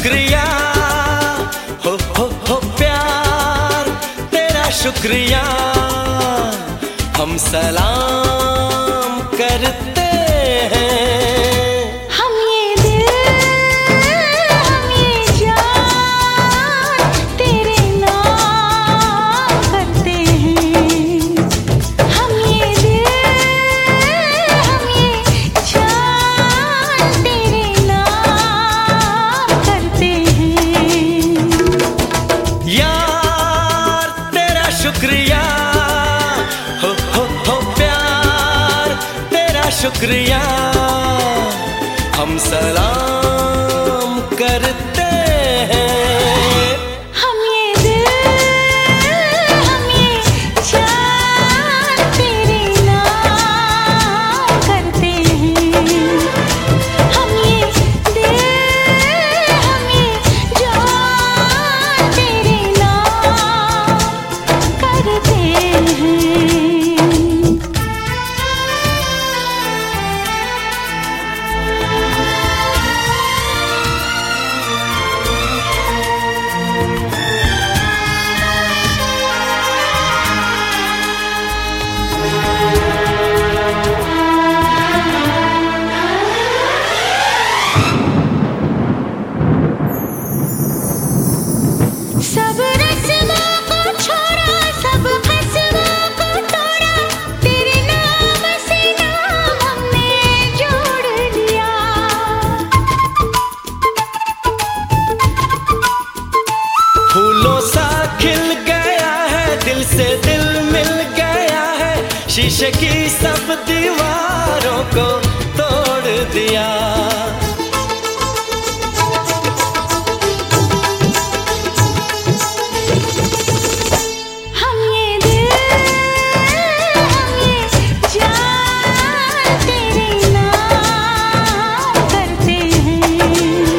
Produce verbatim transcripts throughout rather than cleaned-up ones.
शुक्रिया, हो हो हो प्यार तेरा शुक्रिया, हम सलाम करते हैं। हम ये दिल, हम ये जान तेरे नाम करते हैं। हम ये दिल, हम ये जान तेरे नाम करते हैं। यार तेरा शुक्रिया, हो हो हो प्यार तेरा शुक्रिया, हम सलाम करते हैं। हम ये दिल, हम ये जान तेरे नाम करते हैं। हम ये दिल, हम ये जान तेरे नाम करते हैं। सब रस्मों को छोड़ा, सब खस्मों को तोड़ा, तेरे नाम से नाम हमने जोड़ लिया। फूलों सा खिल गया है, दिल से दिल मिल गया है, शीशे की सब दीवारों को तोड़ दिया। हम ये दिल, हम ये जान तेरे नाम करते हैं।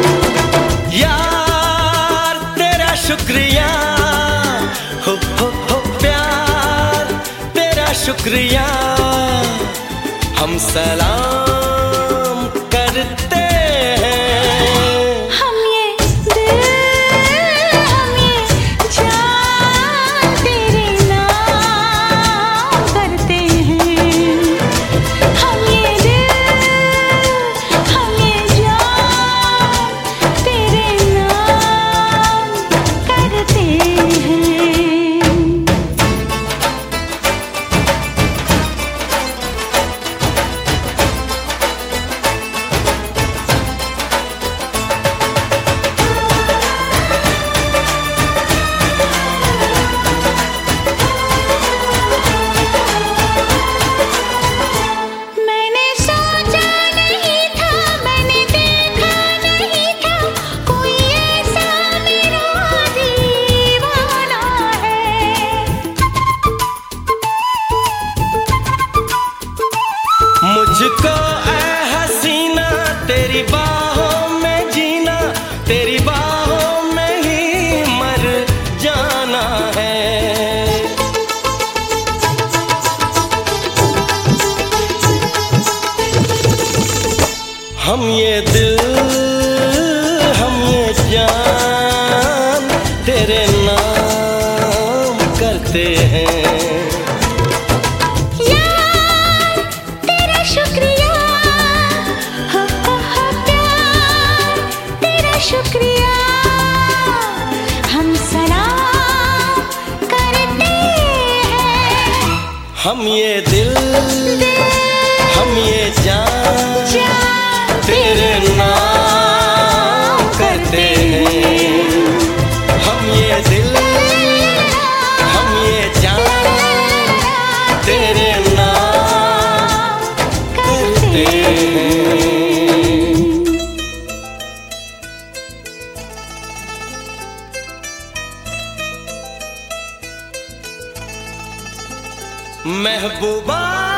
यार तेरा शुक्रिया, हो हो हो प्यार तेरा शुक्रिया, हम सलाम करते हैं। हम ये दिल, हम ये जान तेरे नाम करते हैं। हम ये दिल, हम ये जान तेरे नाम करते हैं। मैंने सोचा नहीं था, मैंने देखा नहीं था, कोई ऐसा मेरा दीवाना है। मुझको ऐ हसीना तेरी बाहों में जीना, तेरी बाहों में ही मर जाना है। हम ये दिल, हम ये जान तेरे नाम करते हैं। यार तेरा शुक्रिया, हो हो हो प्यार तेरा शुक्रिया, हम सलाम करते हैं। हम ये दिल, हम ये जान तेरे नाम करते हैं। हम ये दिल, हम ये जान तेरे नाम करते हैं। महबूबा